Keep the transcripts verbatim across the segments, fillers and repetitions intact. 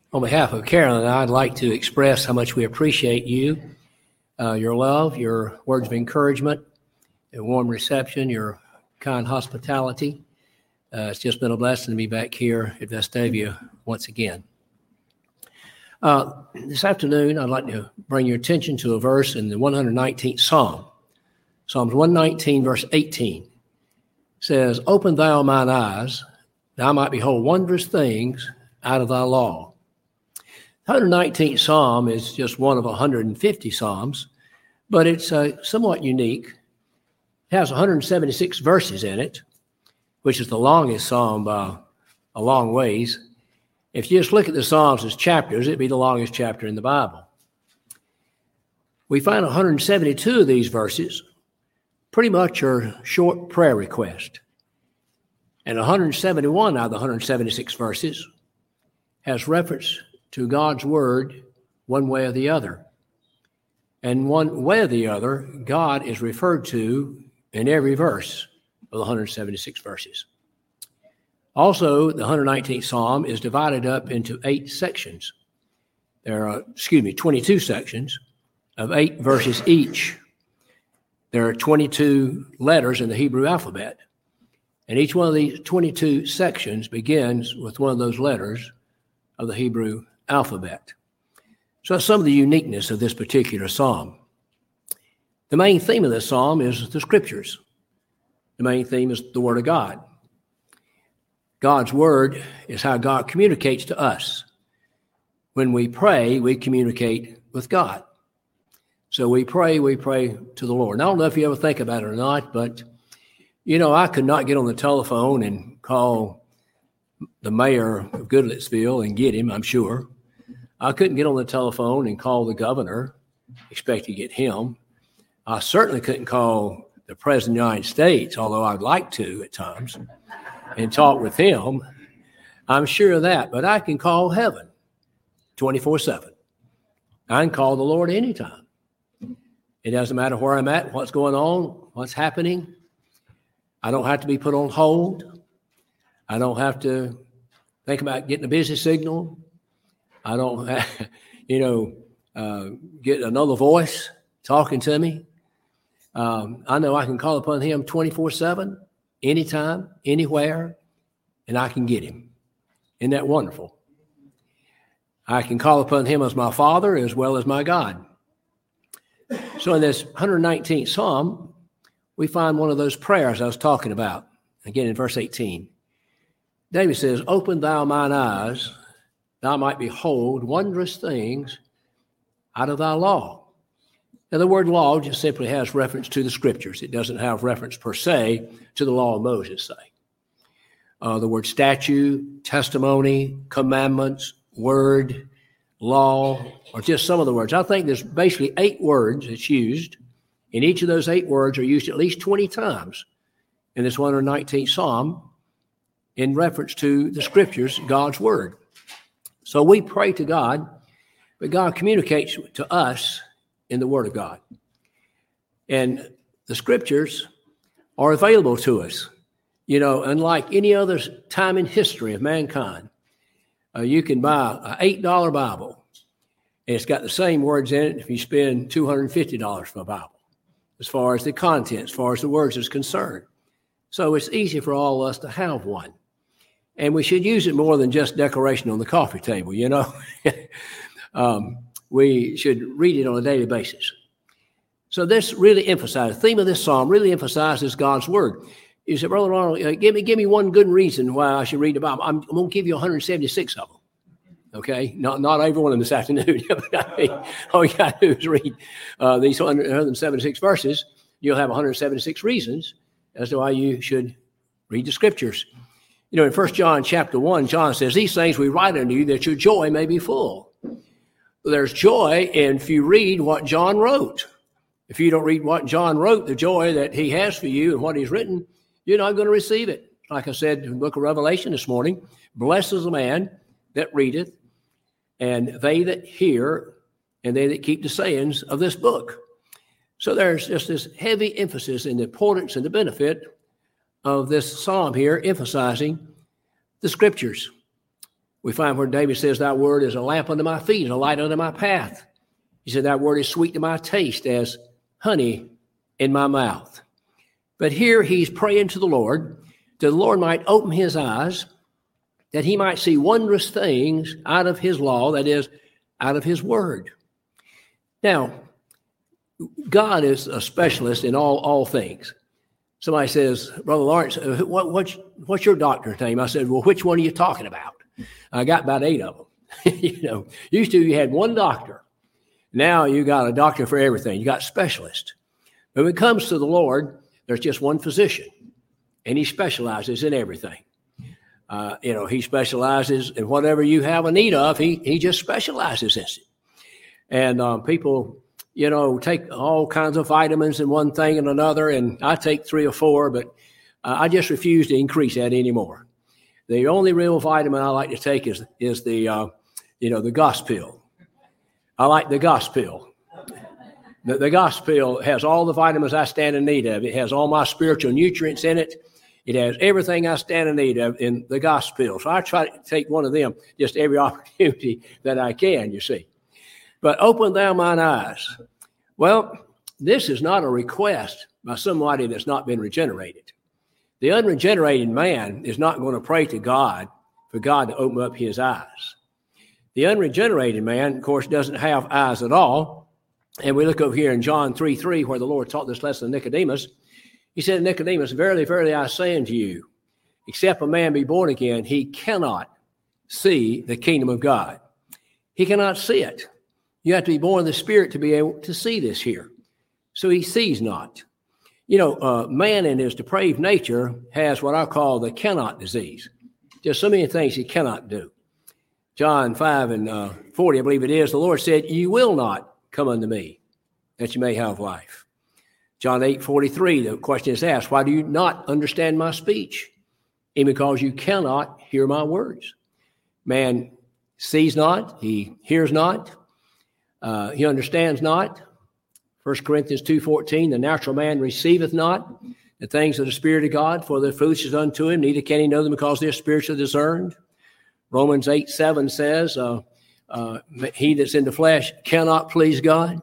On behalf of Carolyn and I, I'd like to express how much we appreciate you, uh, your love, your words of encouragement, your warm reception, your kind hospitality. Uh, it's just been a blessing to be back here at Vestavia once again. Uh, this afternoon, I'd like to bring your attention to a verse in the one hundred nineteenth Psalm. Psalms one nineteen, verse eighteen says, "Open thou mine eyes, that I might behold wondrous things out of thy law." The one hundred nineteenth Psalm is just one of one hundred fifty Psalms, but it's uh, somewhat unique. It has one hundred seventy-six verses in it, which is the longest Psalm by a long ways. If you just look at the Psalms as chapters, it'd be the longest chapter in the Bible. We find one hundred seventy-two of these verses pretty much are short prayer requests. And one hundred seventy-one out of the one hundred seventy-six verses has reference to God's word one way or the other. And one way or the other, God is referred to in every verse of the one hundred seventy-six verses. Also, the one hundred nineteenth Psalm is divided up into eight sections. There are, excuse me, twenty-two sections of eight verses each. There are twenty-two letters in the Hebrew alphabet. And each one of these twenty-two sections begins with one of those letters of the Hebrew alphabet. So that's some of the uniqueness of this particular psalm. The main theme of this psalm is the scriptures. The main theme is the Word of God. God's Word is how God communicates to us. When we pray, we communicate with God. So we pray, we pray to the Lord. And I don't know if you ever think about it or not, but, you know, I could not get on the telephone and call the mayor of Goodlettsville and get him, I'm sure. I couldn't get on the telephone and call the governor, expect to get him. I certainly couldn't call the President of the United States, although I'd like to at times, and talk with him. I'm sure of that, but I can call heaven twenty-four seven. I can call the Lord anytime. It doesn't matter where I'm at, what's going on, what's happening. I don't have to be put on hold. I don't have to think about getting a busy signal. I don't have, you know, uh, get another voice talking to me. Um, I know I can call upon him twenty-four seven, anytime, anywhere, and I can get him. Isn't that wonderful? I can call upon him as my Father as well as my God. So in this one hundred nineteenth Psalm, we find one of those prayers I was talking about. Again, in verse eighteen, David says, "Open thou mine eyes, that I might behold wondrous things out of thy law." Now, the word law just simply has reference to the scriptures. It doesn't have reference per se to the law of Moses, say. Uh, the word statute, testimony, commandments, word, law, or just some of the words. I think there's basically eight words that's used, and each of those eight words are used at least twenty times in this one hundred nineteenth Psalm in reference to the scriptures, God's word. So we pray to God, but God communicates to us in the Word of God. And the scriptures are available to us. You know, unlike any other time in history of mankind, uh, you can buy an eight dollar Bible, and it's got the same words in it if you spend two hundred fifty dollars for a Bible, as far as the content, as far as the words is concerned. So it's easy for all of us to have one. And we should use it more than just decoration on the coffee table, you know. um, we should read it on a daily basis. So this really emphasizes, the theme of this psalm really emphasizes God's word. You said, Brother Ronald, uh, give me give me one good reason why I should read the Bible. I'm, I'm going to give you one hundred seventy-six of them, okay? Not not every one of them this afternoon. But I mean, all you got to do is read uh, these one hundred seventy-six verses. You'll have one hundred seventy-six reasons as to why you should read the scriptures. You know, in First John chapter one, John says, "These things we write unto you that your joy may be full." There's joy if you read what John wrote. If you don't read what John wrote, the joy that he has for you and what he's written, you're not going to receive it. Like I said in the book of Revelation this morning, blessed is the man that readeth, and they that hear, and they that keep the sayings of this book. So there's just this heavy emphasis in the importance and the benefit of this psalm here, emphasizing the scriptures. We find where David says, thy word is a lamp unto my feet and a light unto my path. He said, that word is sweet to my taste as honey in my mouth. But here he's praying to the Lord, that the Lord might open his eyes, that he might see wondrous things out of his law, that is, out of his word. Now, God is a specialist in all, all things. Somebody says, Brother Lawrence, what, what's, what's your doctor's name? I said, well, which one are you talking about? I got about eight of them. You know, used to you had one doctor. Now you got a doctor for everything. You got specialists. But when it comes to the Lord, there's just one physician, and he specializes in everything. Uh, you know, he specializes in whatever you have a need of. He he just specializes in it. And um, people, you know, take all kinds of vitamins and one thing and another, and I take three or four, but uh, I just refuse to increase that anymore. The only real vitamin I like to take is is the, uh, you know, the Gospel. I like the Gospel. The, the Gospel has all the vitamins I stand in need of. It has all my spiritual nutrients in it. It has everything I stand in need of in the Gospel. So I try to take one of them just every opportunity that I can, you see. But open thou mine eyes. Well, this is not a request by somebody that's not been regenerated. The unregenerated man is not going to pray to God for God to open up his eyes. The unregenerated man, of course, doesn't have eyes at all. And we look over here in John three three, where the Lord taught this lesson to Nicodemus. He said, Nicodemus, verily, verily, I say unto you, except a man be born again, he cannot see the kingdom of God. He cannot see it. You have to be born of the Spirit to be able to see this here. So he sees not. You know, uh, man in his depraved nature has what I call the cannot disease. Just so many things he cannot do. John five and uh, forty, I believe it is, the Lord said, you will not come unto me, that you may have life. John eight forty-three, the question is asked, why do you not understand my speech? Even because you cannot hear my words. Man sees not, he hears not, uh, he understands not. First Corinthians two fourteen, the natural man receiveth not the things of the Spirit of God, for they're foolishness unto him, neither can he know them because they're spiritually discerned. Romans eight seven says, uh, uh, he that's in the flesh cannot please God.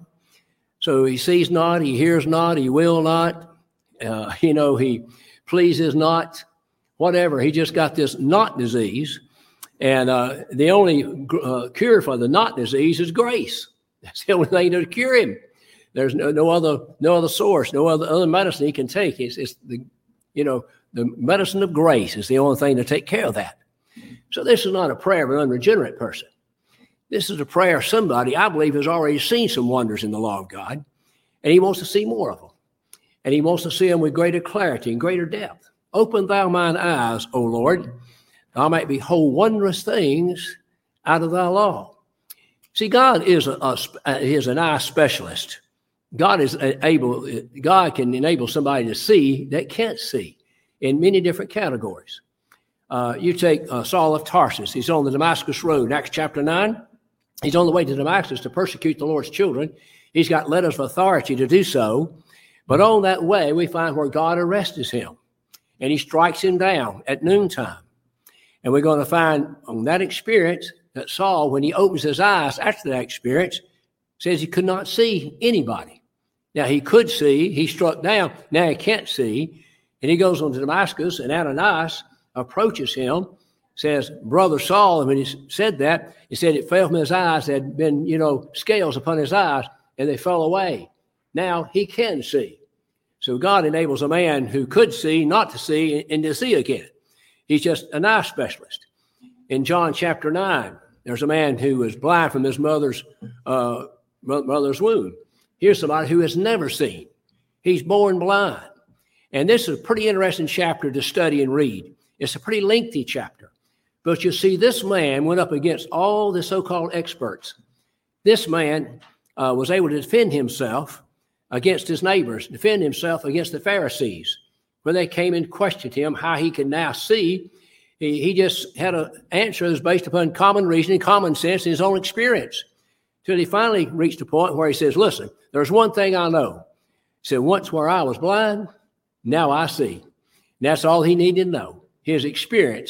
So he sees not, he hears not, he will not, uh, you know, he pleases not, whatever. He just got this not disease. And uh, the only uh, cure for the not disease is grace. That's the only thing to cure him. There's no, no other no other source, no other, other medicine he can take. It's, it's the, you know, the medicine of grace is the only thing to take care of that. So this is not a prayer of an unregenerate person. This is a prayer of somebody I believe has already seen some wonders in the law of God, and he wants to see more of them. And he wants to see them with greater clarity and greater depth. Open thou mine eyes, O Lord, that I might behold wondrous things out of thy law. See, God is a, a is an eye specialist. God is able. God can enable somebody to see that can't see in many different categories. Uh, you take uh, Saul of Tarsus. He's on the Damascus road, Acts chapter nine. He's on the way to Damascus to persecute the Lord's children. He's got letters of authority to do so. But on that way, we find where God arrests him. And he strikes him down at noontime. And we're going to find on that experience that Saul, when he opens his eyes after that experience, says he could not see anybody. Now, he could see. He struck down. Now he can't see. And he goes on to Damascus, and Ananias approaches him, says, Brother Saul, and when he said that, he said it fell from his eyes. There had been, you know, scales upon his eyes, and they fell away. Now he can see. So God enables a man who could see not to see and to see again. He's just an eye specialist. In John chapter nine, there's a man who was blind from his mother's uh, mother's womb. Here's somebody who has never seen. He's born blind. And this is a pretty interesting chapter to study and read. It's a pretty lengthy chapter. But you see, this man went up against all the so-called experts. This man uh, was able to defend himself against his neighbors, defend himself against the Pharisees. When they came and questioned him how he could now see, he, he just had an answer that was based upon common reasoning, common sense, and his own experience. Till he finally reached a point where he says, listen, there's one thing I know. He said, once where I was blind, now I see. And that's all he needed to know. His experience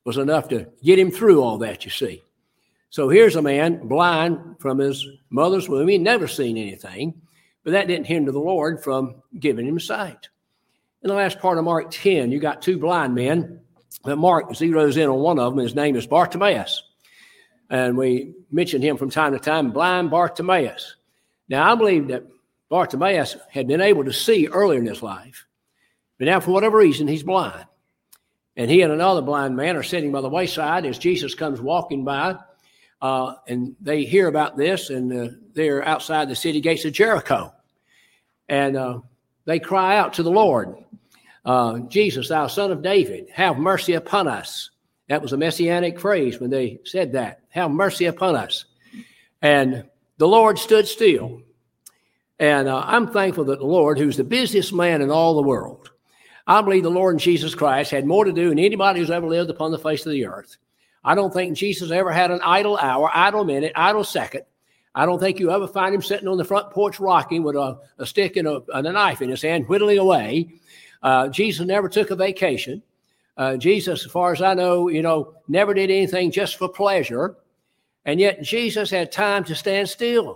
was enough to get him through all that, you see. So here's a man blind from his mother's womb. He'd never seen anything, but that didn't hinder the Lord from giving him sight. In the last part of Mark ten, you got two blind men, but Mark zeroes in on one of them. His name is Bartimaeus. And we mention him from time to time, blind Bartimaeus. Now, I believe that Bartimaeus had been able to see earlier in his life, but now for whatever reason, he's blind. And he and another blind man are sitting by the wayside as Jesus comes walking by, uh, and they hear about this, and uh, they're outside the city gates of Jericho. And uh, they cry out to the Lord, uh, Jesus, thou son of David, have mercy upon us. That was a messianic phrase when they said that. Have mercy upon us. And the Lord stood still. And uh, I'm thankful that the Lord, who's the busiest man in all the world, I believe the Lord Jesus Christ had more to do than anybody who's ever lived upon the face of the earth. I don't think Jesus ever had an idle hour, idle minute, idle second. I don't think you ever find him sitting on the front porch rocking with a, a stick and a, and a knife in his hand, whittling away. Uh, Jesus never took a vacation. Uh, Jesus, as far as I know, you know, never did anything just for pleasure. And yet Jesus had time to stand still.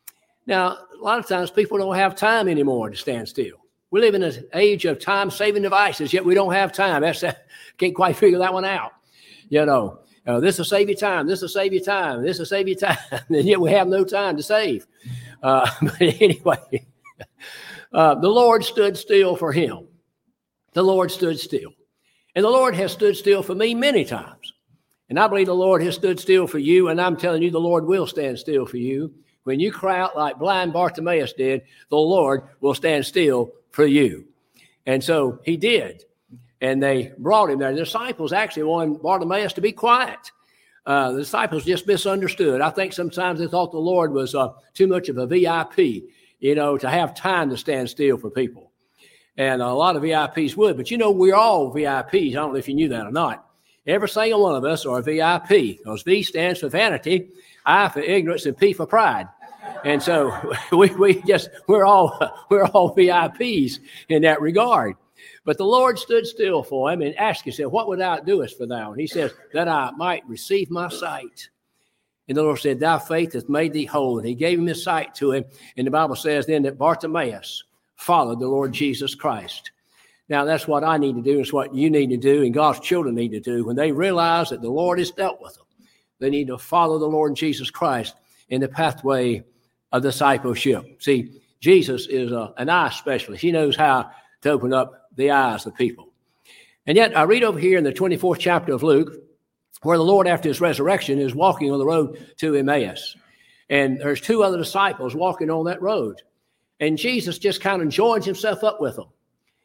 Now, a lot of times people don't have time anymore to stand still. We live in an age of time-saving devices, yet we don't have time. That's uh, can't quite figure that one out. You know, uh, this will save you time. This will save you time. This will save you time. And yet we have no time to save. Uh, but anyway, uh, the Lord stood still for him. The Lord stood still. And the Lord has stood still for me many times. And I believe the Lord has stood still for you, and I'm telling you the Lord will stand still for you. When you cry out like blind Bartimaeus did, the Lord will stand still for you. And so he did. And they brought him there. The disciples actually wanted Bartimaeus to be quiet. Uh, the disciples just misunderstood. I think sometimes they thought the Lord was uh, too much of a V I P, you know, to have time to stand still for people. And a lot of V I Ps would. But, you know, we're all V I Ps. I don't know if you knew that or not. Every single one of us are a V I P, because V stands for vanity, I for ignorance, and P for pride. And so we we just we're all we're all V I Ps in that regard. But the Lord stood still for him and asked him, said, what would thou doest for thou? And he says, that I might receive my sight. And the Lord said, thy faith hath made thee whole. And he gave him his sight to him. And the Bible says then that Bartimaeus followed the Lord Jesus Christ. Now, that's what I need to do. It's what you need to do and God's children need to do. When they realize that the Lord has dealt with them, they need to follow the Lord Jesus Christ in the pathway of discipleship. See, Jesus is a, an eye specialist. He knows how to open up the eyes of people. And yet, I read over here in the twenty-fourth chapter of Luke, where the Lord, after his resurrection, is walking on the road to Emmaus. And there's two other disciples walking on that road. And Jesus just kind of joins himself up with them.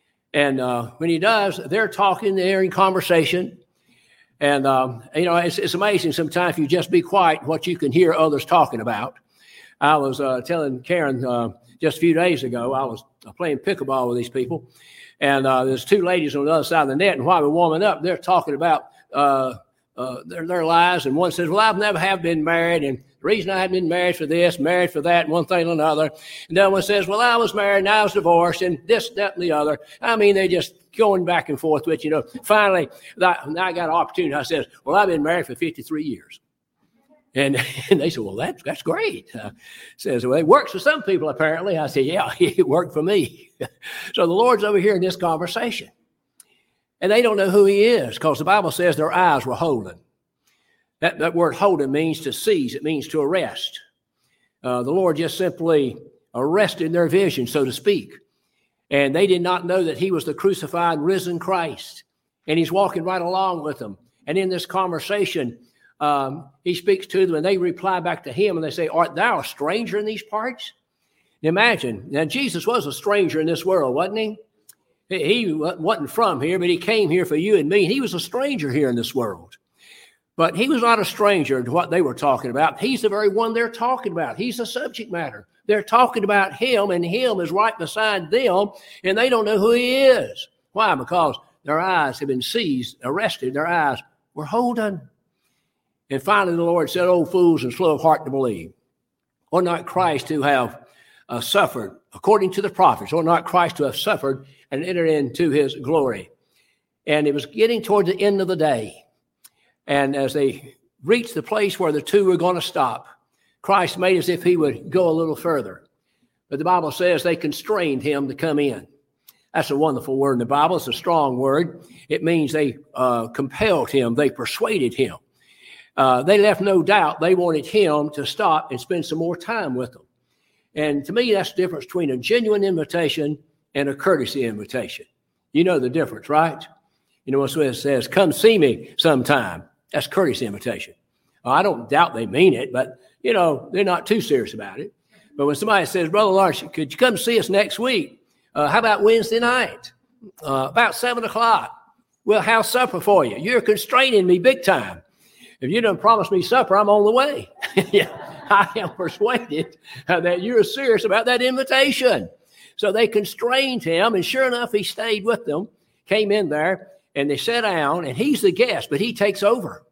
And uh, when he does, they're talking, they're in conversation. And, um, you know, it's, it's amazing sometimes if you just be quiet what you can hear others talking about. I was uh, telling Karen uh, just a few days ago, I was playing pickleball with these people. And uh, there's two ladies on the other side of the net. And while we're warming up, they're talking about uh, uh, their, their lives. And one says, well, I've never have been married. And the reason I haven't been married for this, married for that, and one thing and another. And the other one says, well, I was married and I was divorced and this, that, and the other. I mean, they just going back and forth with, you know. Finally, I, I got an opportunity. I says, well, I've been married for fifty-three years. And, and they said, well, that's, that's great. Uh, says, well, it works for some people, apparently. I said, yeah, it worked for me. So the Lord's over here in this conversation. And they don't know who he is, because the Bible says their eyes were holden. That, that word holden means to seize. It means to arrest. Uh, the Lord just simply arrested their vision, so to speak. And they did not know that he was the crucified, risen Christ. And he's walking right along with them. And in this conversation, um, he speaks to them, and they reply back to him, and they say, art thou a stranger in these parts? Imagine. Now, Jesus was a stranger in this world, wasn't he? He wasn't from here, but he came here for you and me. He was a stranger here in this world. But he was not a stranger to what they were talking about. He's the very one they're talking about. He's the subject matter. They're talking about him, and him is right beside them, and they don't know who he is. Why? Because their eyes have been seized, arrested. Their eyes were holden. And finally the Lord said, "O fools and slow of heart to believe, or not Christ who have uh, suffered according to the prophets, or not Christ who have suffered and entered into his glory." And it was getting toward the end of the day. And as they reached the place where the two were going to stop, Christ made as if he would go a little further. But the Bible says they constrained him to come in. That's a wonderful word in the Bible. It's a strong word. It means they uh, compelled him. They persuaded him. Uh, they left no doubt they wanted him to stop and spend some more time with them. And to me, that's the difference between a genuine invitation and a courtesy invitation. You know the difference, right? You know what it says, come see me sometime. That's courtesy invitation. Well, I don't doubt they mean it, but, you know, they're not too serious about it. But when somebody says, Brother Lawrence, could you come see us next week? Uh, how about Wednesday night? Uh, about seven o'clock. We'll have supper for you. You're constraining me big time. If you don't promise me supper, I'm on the way. Yeah, I am persuaded that you're serious about that invitation. So they constrained him, and sure enough, he stayed with them, came in there, and they sat down, and he's the guest, but he takes over.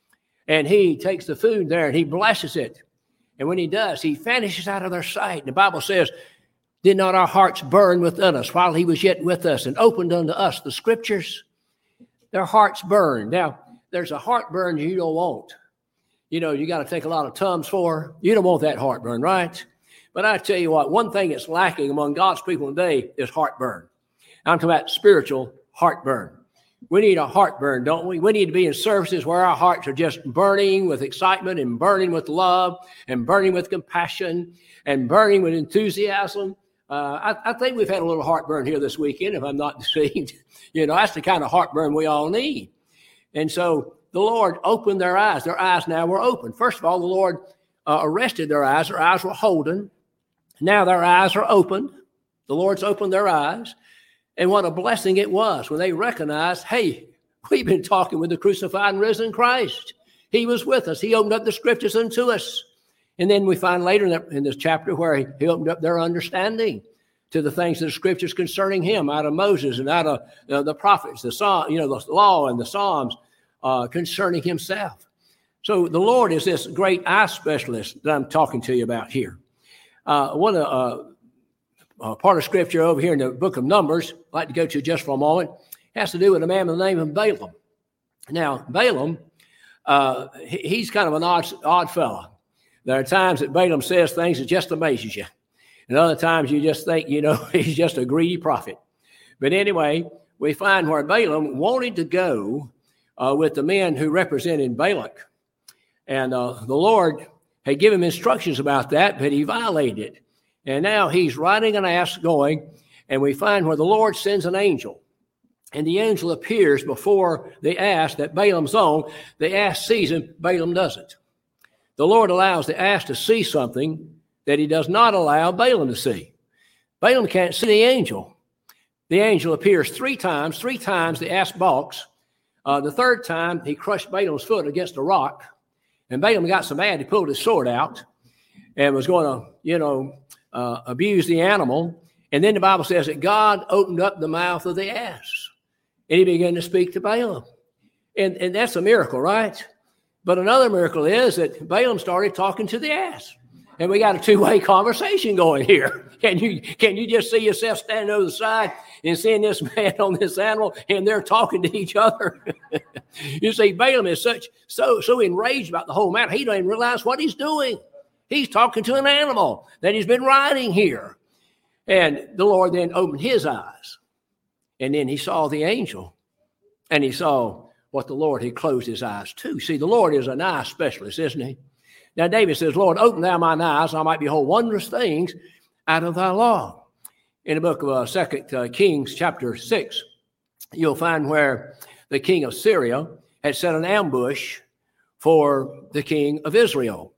And he takes the food there, and he blesses it. And when he does, he vanishes out of their sight. And the Bible says, did not our hearts burn within us while he was yet with us and opened unto us the scriptures? Their hearts burned. Now, there's a heartburn you don't want. You know, you got to take a lot of Tums for. You don't want that heartburn, right? But I tell you what, one thing that's lacking among God's people today is heartburn. I'm talking about spiritual heartburn. We need a heartburn, don't we? We need to be in services where our hearts are just burning with excitement and burning with love and burning with compassion and burning with enthusiasm. Uh, I, I think we've had a little heartburn here this weekend, if I'm not deceived. You know, that's the kind of heartburn we all need. And so the Lord opened their eyes. Their eyes now were open. First of all, the Lord uh, arrested their eyes. Their eyes were holden. Now their eyes are opened. The Lord's opened their eyes. And what a blessing it was when they recognized, hey, we've been talking with the crucified and risen Christ. He was with us. He opened up the scriptures unto us. And then we find later in, the, in this chapter where he, he opened up their understanding to the things of the scriptures concerning him out of Moses and out of uh, the prophets, the psalm, you know, the law and the Psalms uh, concerning himself. So the Lord is this great eye specialist that I'm talking to you about here. Uh, one of uh, uh, part of scripture over here in the book of Numbers, I'd like to go to just for a moment, has to do with a man by the name of Balaam. Now, Balaam, uh, he, he's kind of an odd, odd fellow. There are times that Balaam says things that just amazes you. And other times you just think, you know, he's just a greedy prophet. But anyway, we find where Balaam wanted to go uh, with the men who represented Balak. And uh, the Lord had given him instructions about that, but he violated it. And now he's riding an ass going, and we find where the Lord sends an angel. And the angel appears before the ass that Balaam's on. The ass sees him, Balaam doesn't. The Lord allows the ass to see something that he does not allow Balaam to see. Balaam can't see the angel. The angel appears three times. Three times the ass balks. Uh, the third time, he crushed Balaam's foot against a rock. And Balaam got so mad, he pulled his sword out and was going to, you know, uh, abuse the animal. And then the Bible says that God opened up the mouth of the ass. And he began to speak to Balaam. And, and that's a miracle, right? But another miracle is that Balaam started talking to the ass. And we got a two-way conversation going here. Can you can you just see yourself standing over the side and seeing this man on this animal, and they're talking to each other? You see, Balaam is such so so enraged about the whole matter, he don't even realize what he's doing. He's talking to an animal that he's been riding here. And the Lord then opened his eyes. And then he saw the angel. And he saw what the Lord had closed his eyes to. See, the Lord is an eye specialist, isn't he? Now, David says, Lord, open thou mine eyes, I might behold wondrous things out of thy law. In the book of uh, Second uh, Kings, chapter six, you'll find where the king of Syria had set an ambush for the king of Israel.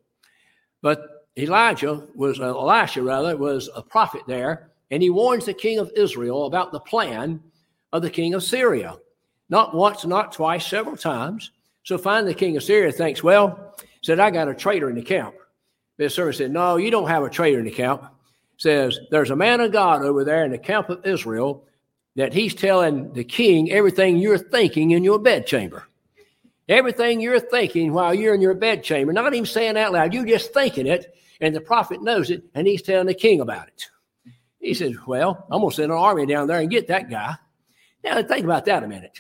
But Elijah was, uh, Elisha rather, was a prophet there, and he warns the king of Israel about the plan of the king of Syria. Not once, not twice, several times. So finally the king of Syria thinks, well, said, I got a traitor in the camp. The servant said, no, you don't have a traitor in the camp. Says, there's a man of God over there in the camp of Israel that he's telling the king everything you're thinking in your bedchamber. Everything you're thinking while you're in your bedchamber, not even saying out loud, you're just thinking it, and the prophet knows it, and he's telling the king about it. He says, well, I'm going to send an army down there and get that guy. Now, think about that a minute.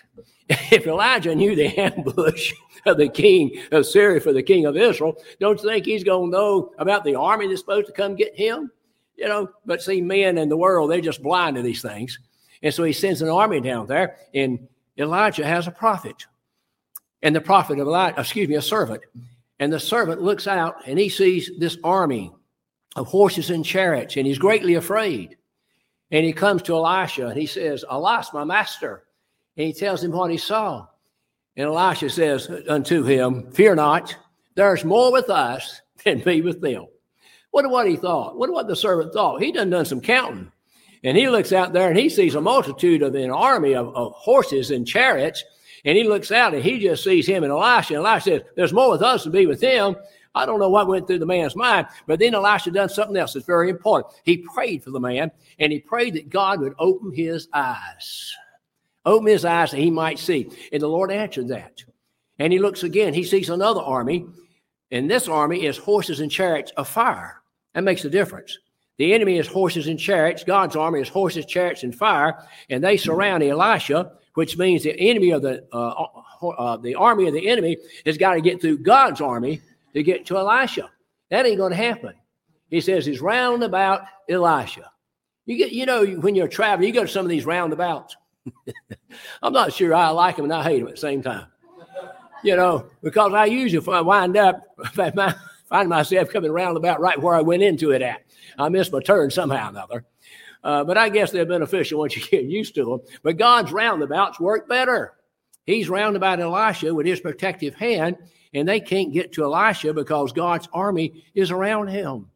If Elijah knew the ambush of the king of Syria for the king of Israel, don't you think he's going to know about the army that's supposed to come get him? You know, but see, men in the world, they're just blind to these things. And so he sends an army down there, and Elijah has a prophet. And the prophet of Elijah, excuse me, a servant. And the servant looks out, and he sees this army of horses and chariots, and he's greatly afraid. And he comes to Elisha, and he says, "Alas, my master." And he tells him what he saw. And Elisha says unto him, "Fear not, there's more with us than be with them." What what he thought? What what the servant thought? He done done some counting. And he looks out there, and he sees a multitude of an army of, of horses and chariots. And he looks out, and he just sees him and Elisha. And Elisha says, "There's more with us than be with them." I don't know what went through the man's mind, but then Elisha done something else that's very important. He prayed for the man, and he prayed that God would open his eyes. Open his eyes that he might see. And the Lord answered that. And he looks again. He sees another army, and this army is horses and chariots of fire. That makes a difference. The enemy is horses and chariots. God's army is horses, chariots, and fire, and they surround Elisha, which means the enemy of the uh, uh, the army of the enemy has got to get through God's army to get to Elisha. That ain't going to happen. He says he's round about Elisha. You get, you know, when you're traveling, you go to some of these roundabouts. I'm not sure I like them and I hate them at the same time. You know, because I usually wind up find myself coming roundabout right where I went into it at. I missed my turn somehow or another. Uh, but I guess they're beneficial once you get used to them. But God's roundabouts work better. He's round about Elisha with his protective hand, and they can't get to Elisha because God's army is around him.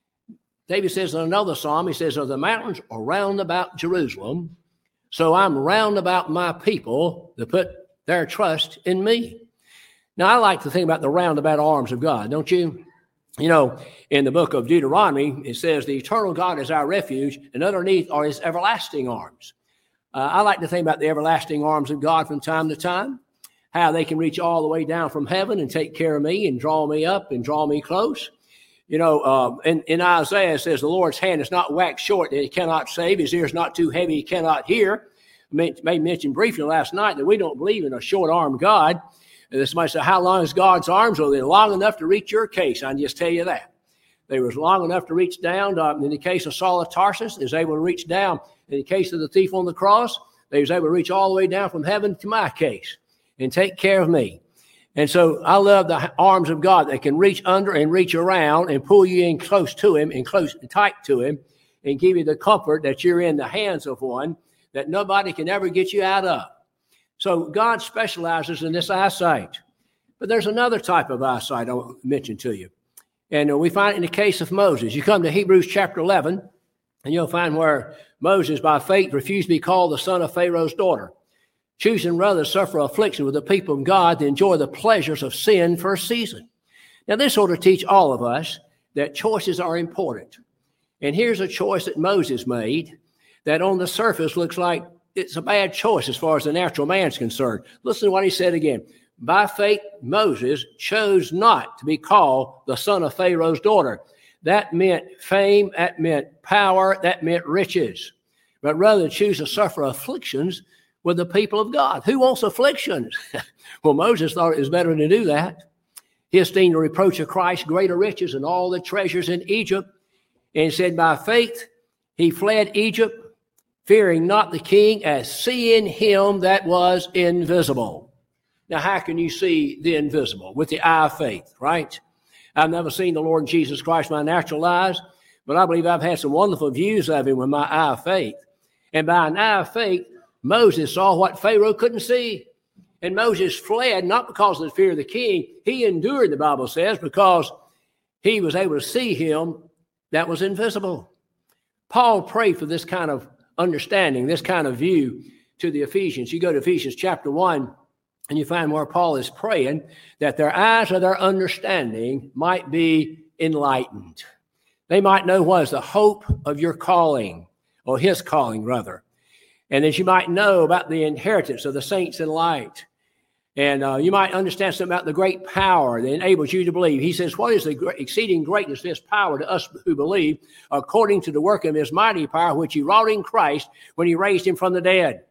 David says in another psalm, he says, "Of the mountains are round about Jerusalem, so I'm round about my people to put their trust in me." Now, I like to think about the roundabout arms of God, don't you? You know, in the book of Deuteronomy, it says, "The eternal God is our refuge, and underneath are his everlasting arms." Uh, I like to think about the everlasting arms of God from time to time, how they can reach all the way down from heaven and take care of me and draw me up and draw me close. You know, uh, in, in Isaiah, it says, "The Lord's hand is not waxed short that he cannot save. His ear is not too heavy he cannot hear." I made mention briefly last night that we don't believe in a short-armed God. And somebody said, "How long is God's arms?" Well, they're long enough to reach your case. I can just tell you that. They were long enough to reach down. Uh, in the case of Saul of Tarsus, they was able to reach down. In the case of the thief on the cross, they was able to reach all the way down from heaven to my case and take care of me. And so I love the arms of God that can reach under and reach around and pull you in close to him and close and tight to him and give you the comfort that you're in the hands of one that nobody can ever get you out of. So God specializes in this eyesight. But there's another type of eyesight I'll mention to you. And we find it in the case of Moses. You come to Hebrews chapter eleven, and you'll find where Moses, by faith, refused to be called the son of Pharaoh's daughter, choosing rather to suffer affliction with the people of God to enjoy the pleasures of sin for a season. Now, this ought to teach all of us that choices are important. And here's a choice that Moses made that on the surface looks like it's a bad choice as far as the natural man's concerned. Listen to what he said again. By faith, Moses chose not to be called the son of Pharaoh's daughter. That meant fame, that meant power, that meant riches. But rather choose to suffer afflictions with the people of God. Who wants afflictions? Well, Moses thought it was better to do that. He esteemed the reproach of Christ greater riches than all the treasures in Egypt. And said, by faith, he fled Egypt, fearing not the king, as seeing him that was invisible. Now, how can you see the invisible? With the eye of faith, right? I've never seen the Lord Jesus Christ with my natural eyes, but I believe I've had some wonderful views of him with my eye of faith. And by an eye of faith, Moses saw what Pharaoh couldn't see. And Moses fled, not because of the fear of the king. He endured, the Bible says, because he was able to see him that was invisible. Paul prayed for this kind of understanding, this kind of view to the Ephesians. You go to Ephesians chapter one, and you find where Paul is praying that their eyes of their understanding might be enlightened. They might know what is the hope of your calling, or his calling, rather. And that you might know about the inheritance of the saints in light. And uh, you might understand something about the great power that enables you to believe. He says, what is the great, exceeding greatness of his power to us who believe, according to the work of his mighty power, which he wrought in Christ when he raised him from the dead?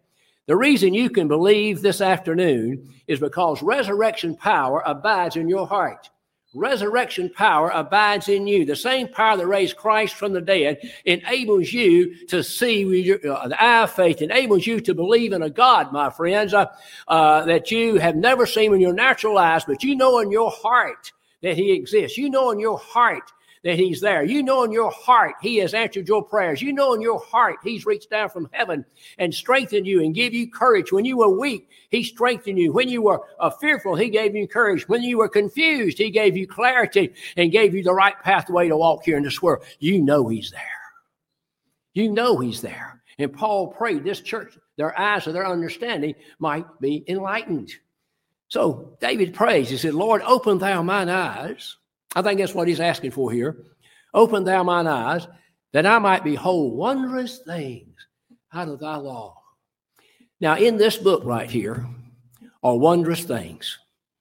The reason you can believe this afternoon is because resurrection power abides in your heart. Resurrection power abides in you. The same power that raised Christ from the dead enables you to see with your, uh, the eye of faith, enables you to believe in a God, my friends, uh, uh, that you have never seen with your natural eyes, but you know in your heart that he exists. You know in your heart that he's there. You know in your heart he has answered your prayers. You know in your heart he's reached down from heaven and strengthened you and give you courage. When you were weak, he strengthened you. When you were uh, fearful, he gave you courage. When you were confused, he gave you clarity and gave you the right pathway to walk here in this world. You know he's there. You know he's there. And Paul prayed this church, their eyes of their understanding might be enlightened. So David prays. He said, Lord, open thou mine eyes. I think that's what he's asking for here. Open thou mine eyes, that I might behold wondrous things out of thy law. Now, in this book right here are wondrous things.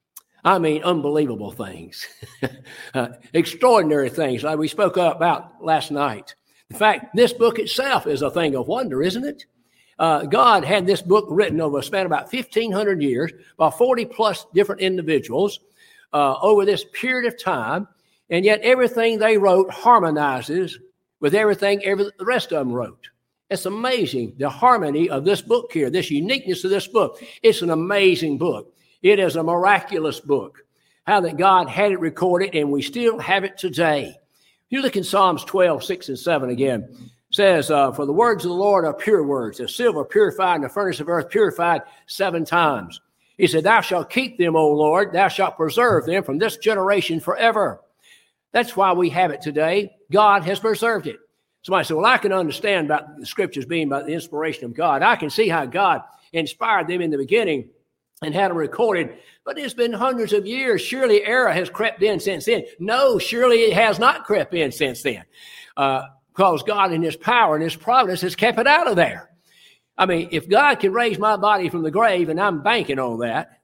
I mean, unbelievable things. uh, extraordinary things like we spoke about last night. In fact, this book itself is a thing of wonder, isn't it? Uh, God had this book written over a span of about fifteen hundred years by forty plus different individuals uh, over this period of time, and yet everything they wrote harmonizes with everything every, the rest of them wrote. It's amazing, the harmony of this book here, this uniqueness of this book. It's an amazing book. It is a miraculous book. How that God had it recorded, and we still have it today. You look in Psalms twelve, six and seven again. It says, uh, for the words of the Lord are pure words, as silver purified in the furnace of earth, purified seven times. He said, thou shalt keep them, O Lord, thou shalt preserve them from this generation forever. That's why we have it today. God has preserved it. Somebody said, well, I can understand about the scriptures being about the inspiration of God. I can see how God inspired them in the beginning and had them recorded. But it's been hundreds of years. Surely error has crept in since then. No, surely it has not crept in since then. Uh, because God in his power and his providence has kept it out of there. I mean, if God can raise my body from the grave, and I'm banking on that,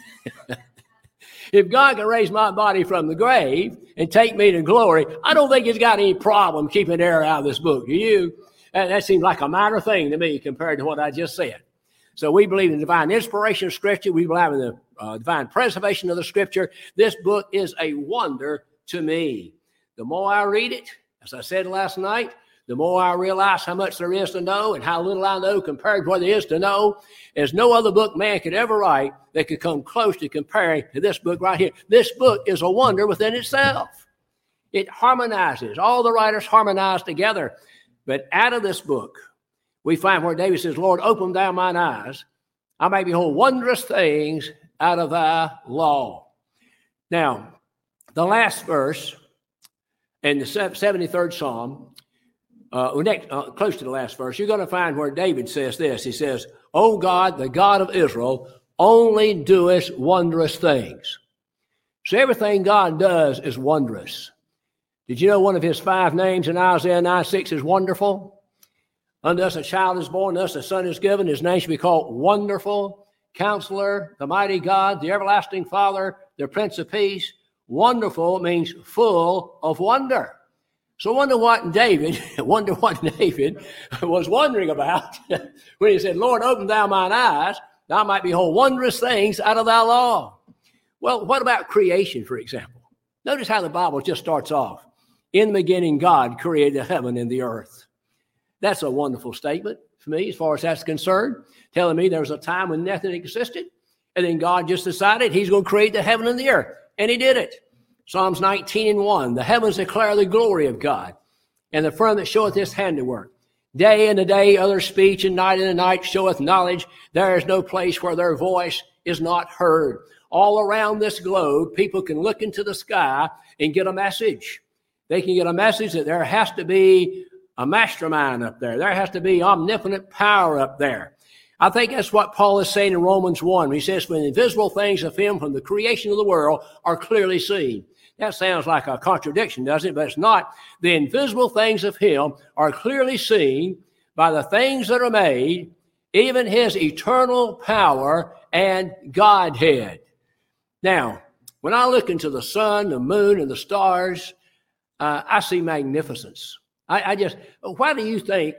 if God can raise my body from the grave and take me to glory, I don't think he's got any problem keeping error out of this book. Do you? And that seems like a minor thing to me compared to what I just said. So we believe in the divine inspiration of Scripture. We believe in the uh, divine preservation of the Scripture. This book is a wonder to me. The more I read it, as I said last night, the more I realize how much there is to know and how little I know compared to what there is to know. There's no other book man could ever write that could come close to comparing to this book right here. This book is a wonder within itself. It harmonizes. All the writers harmonize together. But out of this book, we find where David says, Lord, open thou mine eyes, I may behold wondrous things out of thy law. Now, the last verse in the seventy-third Psalm, uh, next, uh, close to the last verse, you're going to find where David says this. He says, O God, the God of Israel, only doest wondrous things. So everything God does is wondrous. Did you know one of his five names in Isaiah nine six is wonderful? Unto us a child is born, unto us a son is given. His name shall be called Wonderful, Counselor, the Mighty God, the Everlasting Father, the Prince of Peace. Wonderful means full of wonder. So wonder what David, wonder what David was wondering about when he said, Lord, open thou mine eyes, that I might behold wondrous things out of thy law. Well, what about creation, for example? Notice how the Bible just starts off. In the beginning, God created the heaven and the earth. That's a wonderful statement for me as far as that's concerned, telling me there was a time when nothing existed, and then God just decided he's going to create the heaven and the earth, and he did it. Psalms nineteen and one, the heavens declare the glory of God, and the firmament showeth his handiwork. Day and the day other speech, and night and the night showeth knowledge. There is no place where their voice is not heard. All around this globe, people can look into the sky and get a message. They can get a message that there has to be a mastermind up there. There has to be omnipotent power up there. I think that's what Paul is saying in Romans one. He says, when the invisible things of him from the creation of the world are clearly seen. That sounds like a contradiction, doesn't it? But it's not. The invisible things of him are clearly seen by the things that are made, even his eternal power and Godhead. Now, when I look into the sun, the moon, and the stars, uh, I see magnificence. I, I just, why do you think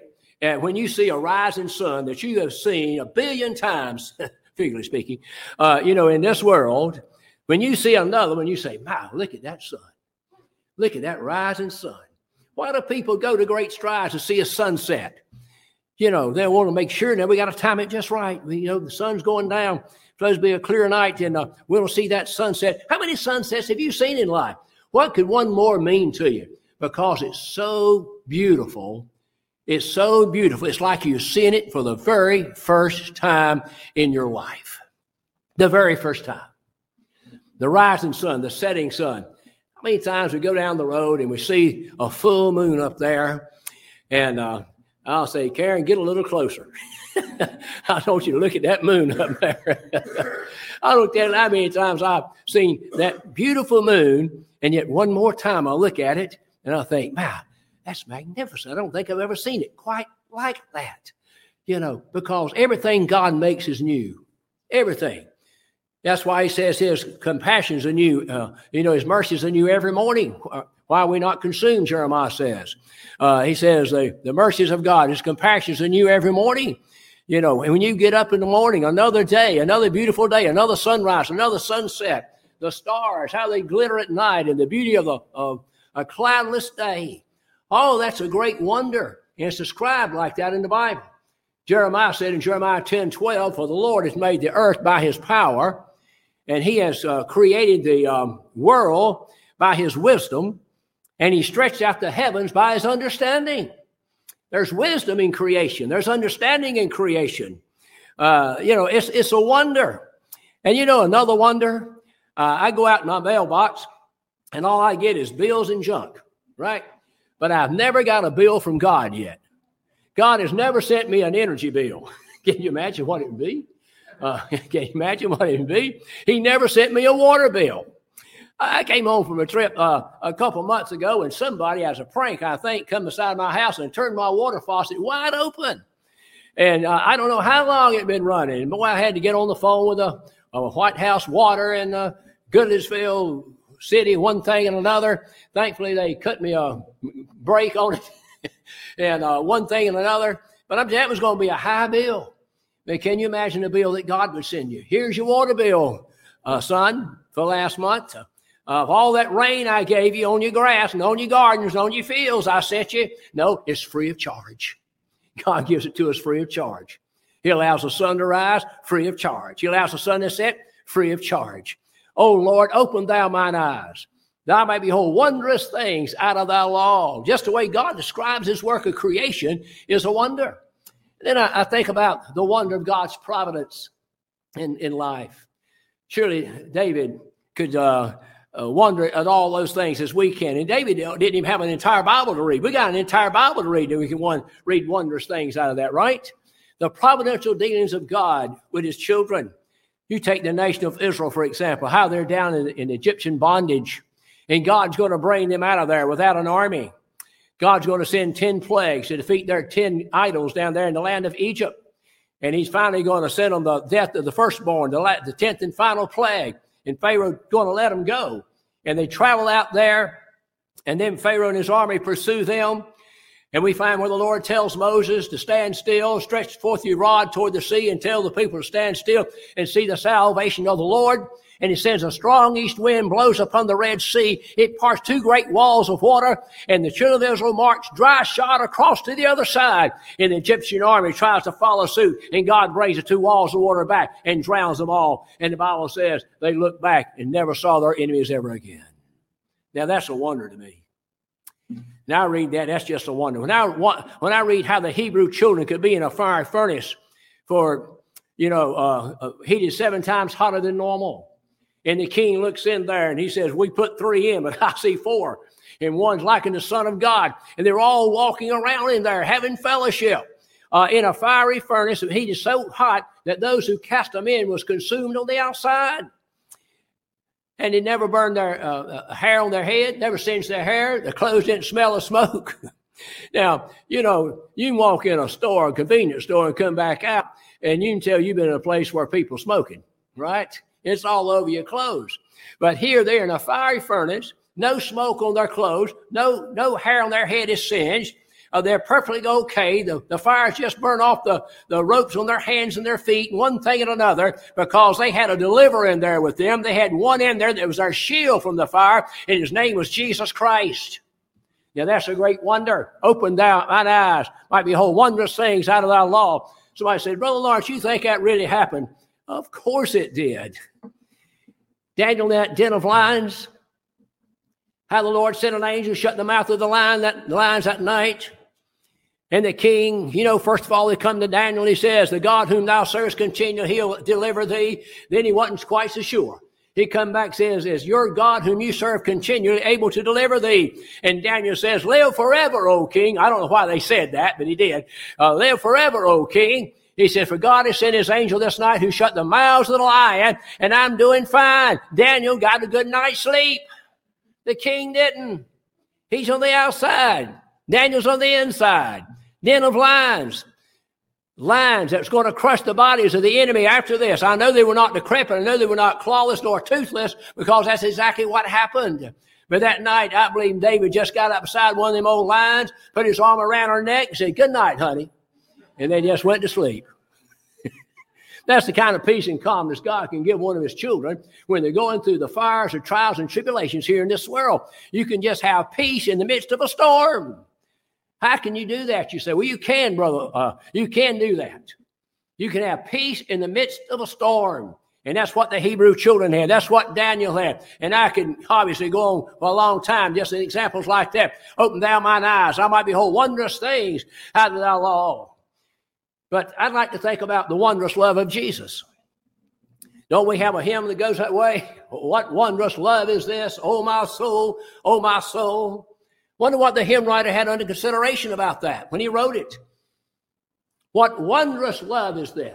And when you see a rising sun that you have seen a billion times, figuratively speaking, uh, you know, in this world, when you see another one, you say, wow, look at that sun. Look at that rising sun. Why do people go to great strides to see a sunset? You know, they want to make sure that we got to time it just right. You know, the sun's going down. It's supposed to be a clear night, and uh, we'll see that sunset. How many sunsets have you seen in life? What could one more mean to you? Because it's so beautiful. It's so beautiful. It's like you're seeing it for the very first time in your life. The very first time. The rising sun, the setting sun. How many times we go down the road and we see a full moon up there, and uh, I'll say, Karen, get a little closer. I want you to look at that moon up there. I looked at it how many times I've seen that beautiful moon, and yet one more time I look at it and I think, wow, that's magnificent. I don't think I've ever seen it quite like that. You know, because everything God makes is new. Everything. That's why he says his compassions are new. Uh, you know, his mercies are new every morning. Why are we not consumed, Jeremiah says. Uh, he says the, the mercies of God, his compassions are new every morning. You know, and when you get up in the morning, another day, another beautiful day, another sunrise, another sunset, the stars, how they glitter at night, and the beauty of, the, of a cloudless day. Oh, that's a great wonder. And it's described like that in the Bible. Jeremiah said in Jeremiah ten twelve, for the Lord has made the earth by his power, and he has uh, created the um, world by his wisdom, and he stretched out the heavens by his understanding. There's wisdom in creation. There's understanding in creation. Uh, you know, it's it's a wonder. And you know, another wonder, uh, I go out in my mailbox, and all I get is bills and junk, right? But I've never got a bill from God yet. God has never sent me an energy bill. Can you imagine what it would be? Uh, can you imagine what it would be? He never sent me a water bill. I came home from a trip uh, a couple months ago, and somebody, as a prank, I think, come beside my house and turned my water faucet wide open. And uh, I don't know how long it had been running. Boy, I had to get on the phone with a, a White House Water in uh, Goodlettsville City, one thing and another. Thankfully, they cut me a break on it, and uh, one thing and another. But I'm that was going to be a high bill. But can you imagine the bill that God would send you? Here's your water bill, uh, son, for last month. Uh, Of all that rain I gave you on your grass and on your gardens and on your fields, I sent you. No, it's free of charge. God gives it to us free of charge. He allows the sun to rise free of charge. He allows the sun to set free of charge. Oh, Lord, open thou mine eyes. Thou may behold wondrous things out of thy law. Just the way God describes his work of creation is a wonder. And then I, I think about the wonder of God's providence in, in life. Surely David could... Uh, Uh, wonder at all those things as we can. And David didn't even have an entire Bible to read. We got an entire Bible to read, and we can one, read wondrous things out of that, right? The providential dealings of God with his children. You take the nation of Israel, for example, how they're down in, in Egyptian bondage, and God's going to bring them out of there without an army. God's going to send ten plagues to defeat their ten idols down there in the land of Egypt. And he's finally going to send them the death of the firstborn, the, la- the tenth and final plague. And Pharaoh's going to let them go. And they travel out there, and then Pharaoh and his army pursue them. And we find where the Lord tells Moses to stand still, stretch forth your rod toward the sea, and tell the people to stand still and see the salvation of the Lord. And he sends a strong east wind, blows upon the Red Sea. It parts two great walls of water, and the children of Israel march dry shod across to the other side. And the Egyptian army tries to follow suit, and God brings the two walls of water back and drowns them all. And the Bible says they looked back and never saw their enemies ever again. Now, that's a wonder to me. Now I read that, that's just a wonder. When I, when I read how the Hebrew children could be in a fiery furnace for, you know, uh, uh, heated seven times hotter than normal. And the king looks in there and he says, we put three in, but I see four. And one's like in the Son of God. And they're all walking around in there having fellowship uh, in a fiery furnace. The heat is so hot that those who cast them in was consumed on the outside. And they never burned their uh, hair on their head, never singed their hair. Their clothes didn't smell of smoke. Now, you know, you can walk in a store, a convenience store, and come back out, and you can tell you've been in a place where people smoking, right? It's all over your clothes. But here they're in a fiery furnace, no smoke on their clothes, no no hair on their head is singed. Uh, they're perfectly okay. The, the fires just burned off the, the ropes on their hands and their feet, and one thing and another, because they had a deliverer in there with them. They had one in there that was our shield from the fire, and his name was Jesus Christ. Now, that's a great wonder. Open thou mine eyes, might behold wondrous things out of thy law. Somebody said, Brother Lawrence, you think that really happened? Of course it did. Daniel in that den of lions, how the Lord sent an angel, shut the mouth of the lion that the lions that night. And the king, you know, first of all, he come to Daniel and he says, the God whom thou servest continue, he'll deliver thee. Then he wasn't quite so sure. He come back and says, is your God whom you serve continually able to deliver thee? And Daniel says, live forever, O king. I don't know why they said that, but he did. Uh, live forever, O king. He said, for God has sent his angel this night who shut the mouths of the lion, and I'm doing fine. Daniel got a good night's sleep. The king didn't. He's on the outside. Daniel's on the inside. Den of lions. Lions that's going to crush the bodies of the enemy after this. I know they were not decrepit. I know they were not clawless nor toothless, because that's exactly what happened. But that night, I believe David just got up beside one of them old lions, put his arm around her neck and said, good night, honey. And they just went to sleep. That's the kind of peace and calmness God can give one of his children when they're going through the fires or trials and tribulations here in this world. You can just have peace in the midst of a storm. How can you do that? You say, well, you can, brother. Uh, you can do that. You can have peace in the midst of a storm. And that's what the Hebrew children had. That's what Daniel had. And I can obviously go on for a long time just in examples like that. Open thou mine eyes, I might behold wondrous things out of thy law. But I'd like to think about the wondrous love of Jesus. Don't we have a hymn that goes that way? What wondrous love is this? Oh, my soul, oh, my soul. Wonder what the hymn writer had under consideration about that when he wrote it. What wondrous love is this?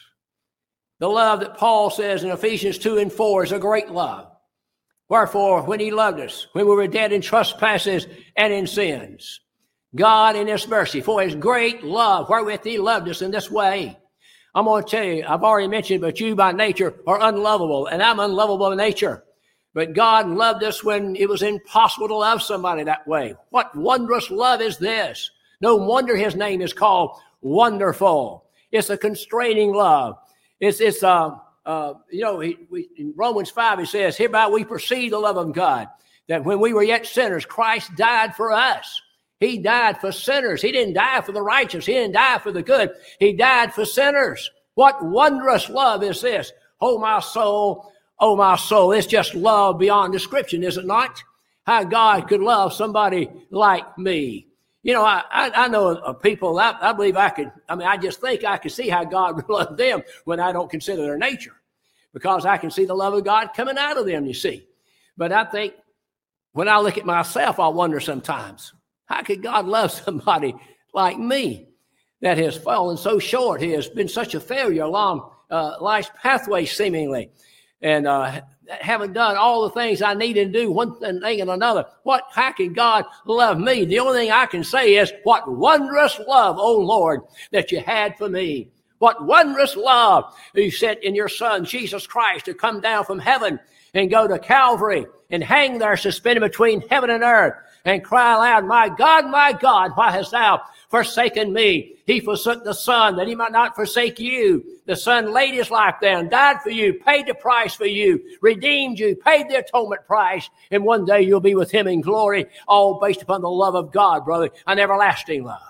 The love that Paul says in Ephesians two and four is a great love. Wherefore, when he loved us, when we were dead in trespasses and in sins, God in his mercy, for his great love, wherewith he loved us in this way. I'm going to tell you, I've already mentioned, but you by nature are unlovable, and I'm unlovable in nature. But God loved us when it was impossible to love somebody that way. What wondrous love is this? No wonder his name is called Wonderful. It's a constraining love. It's, it's uh, uh, you know, he, we, in Romans five, he says, hereby we perceive the love of God, that when we were yet sinners, Christ died for us. He died for sinners. He didn't die for the righteous. He didn't die for the good. He died for sinners. What wondrous love is this? Oh, my soul, oh, my soul. It's just love beyond description, is it not? How God could love somebody like me. You know, I, I, I know of people, I, I believe I could, I mean, I just think I could see how God would love them when I don't consider their nature, because I can see the love of God coming out of them, you see. But I think when I look at myself, I wonder sometimes, how could God love somebody like me that has fallen so short? He has been such a failure along uh, life's pathway, seemingly, and uh, haven't done all the things I needed to do, one thing and another. What? How can God love me? The only thing I can say is, what wondrous love, oh Lord, that you had for me. What wondrous love you sent in your Son, Jesus Christ, to come down from heaven and go to Calvary and hang there suspended between heaven and earth, and cry aloud, my God, my God, why hast thou forsaken me? He forsook the Son that he might not forsake you. The Son laid his life down, died for you, paid the price for you, redeemed you, paid the atonement price, and one day you'll be with him in glory, all based upon the love of God, brother, an everlasting love.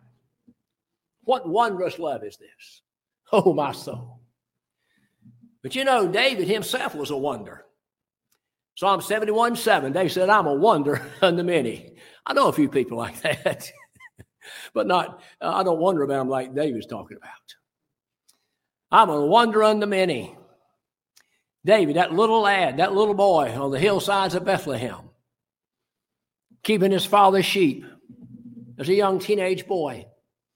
What wondrous love is this? Oh, my soul. But you know, David himself was a wonder. Psalm seventy-one seven, David said, I'm a wonder unto many. I know a few people like that, but not, uh, I don't wonder about them like David's talking about. I'm a wonder unto many. David, that little lad, that little boy on the hillsides of Bethlehem, keeping his father's sheep as a young teenage boy.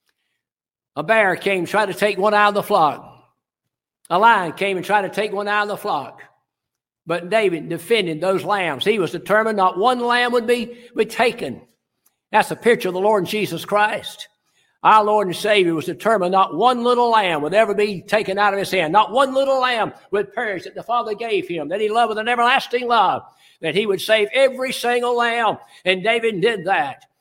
A bear came, tried to take one out of the flock. A lion came and tried to take one out of the flock. But David defended those lambs. He was determined not one lamb would be, be taken. That's a picture of the Lord Jesus Christ. Our Lord and Savior was determined not one little lamb would ever be taken out of his hand. Not one little lamb would perish that the Father gave him, that he loved with an everlasting love, that he would save every single lamb. And David did that.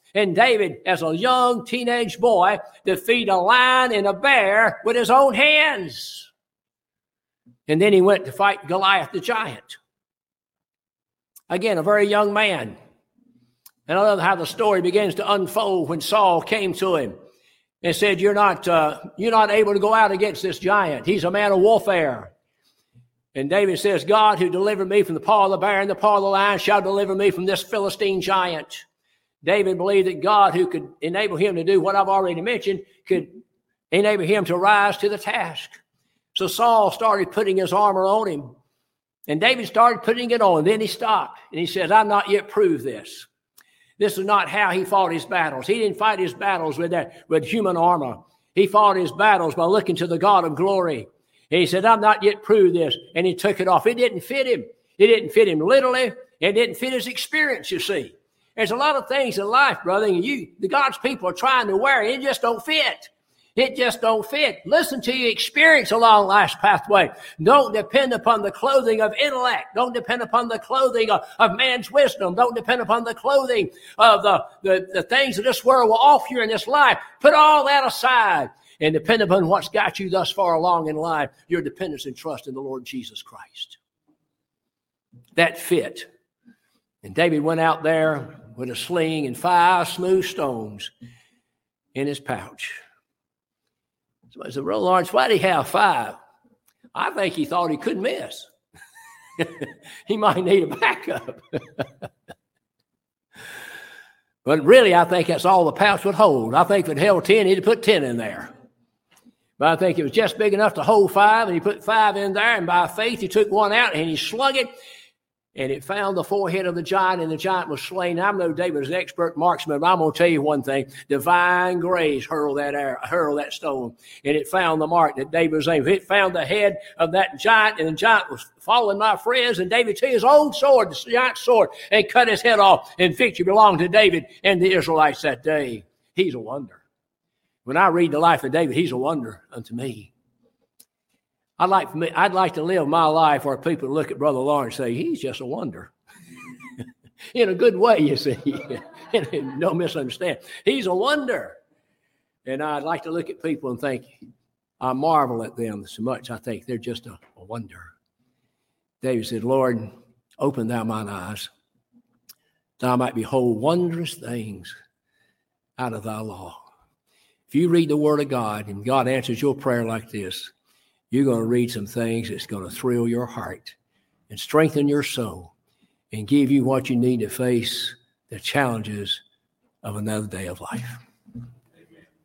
And David, as a young teenage boy, defeated a lion and a bear with his own hands. And then he went to fight Goliath the giant. Again, a very young man. And I love how the story begins to unfold when Saul came to him and said, you're not, uh, you're not able to go out against this giant. He's a man of warfare. And David says, God who delivered me from the paw of the bear and the paw of the lion shall deliver me from this Philistine giant. David believed that God, who could enable him to do what I've already mentioned, could enable him to rise to the task. So Saul started putting his armor on him. And David started putting it on. Then he stopped. And he says, I've not yet proved this. This is not how he fought his battles. He didn't fight his battles with that, with human armor. He fought his battles by looking to the God of glory. And he said, I've not yet proved this. And he took it off. It didn't fit him. It didn't fit him literally. It didn't fit his experience, you see. There's a lot of things in life, brother, and you, the God's people are trying to wear it. It just don't fit. It just don't fit. Listen to your experience along life's pathway. Don't depend upon the clothing of intellect. Don't depend upon the clothing of, of man's wisdom. Don't depend upon the clothing of the, the, the things that this world will offer you in this life. Put all that aside and depend upon what's got you thus far along in life, your dependence and trust in the Lord Jesus Christ. That fit. And David went out there with a sling and five smooth stones in his pouch. Somebody said, Brother Lawrence, why did he have five? I think he thought he couldn't miss. He might need a backup. But really, I think that's all the pouch would hold. I think if it held ten, he'd put ten in there. But I think it was just big enough to hold five, and he put five in there, and by faith, he took one out, and he slung it, and it found the forehead of the giant, and the giant was slain. I know David was an expert marksman, but I'm going to tell you one thing. Divine grace hurled that air, hurled that stone, and it found the mark that David was aiming. It found the head of that giant, and the giant was falling, my friends, and David took his own sword, the giant's sword, and cut his head off, and victory belonged to David and the Israelites that day. He's a wonder. When I read the life of David, he's a wonder unto me. I'd like, for me, I'd like to live my life where people look at Brother Lawrence and say, he's just a wonder. In a good way, you see. Don't misunderstand. He's a wonder. And I'd like to look at people and think, I marvel at them so much. I think they're just a, a wonder. David said, Lord, open thou mine eyes, that I might behold wondrous things out of thy law. If you read the word of God and God answers your prayer like this, you're going to read some things that's going to thrill your heart and strengthen your soul and give you what you need to face the challenges of another day of life.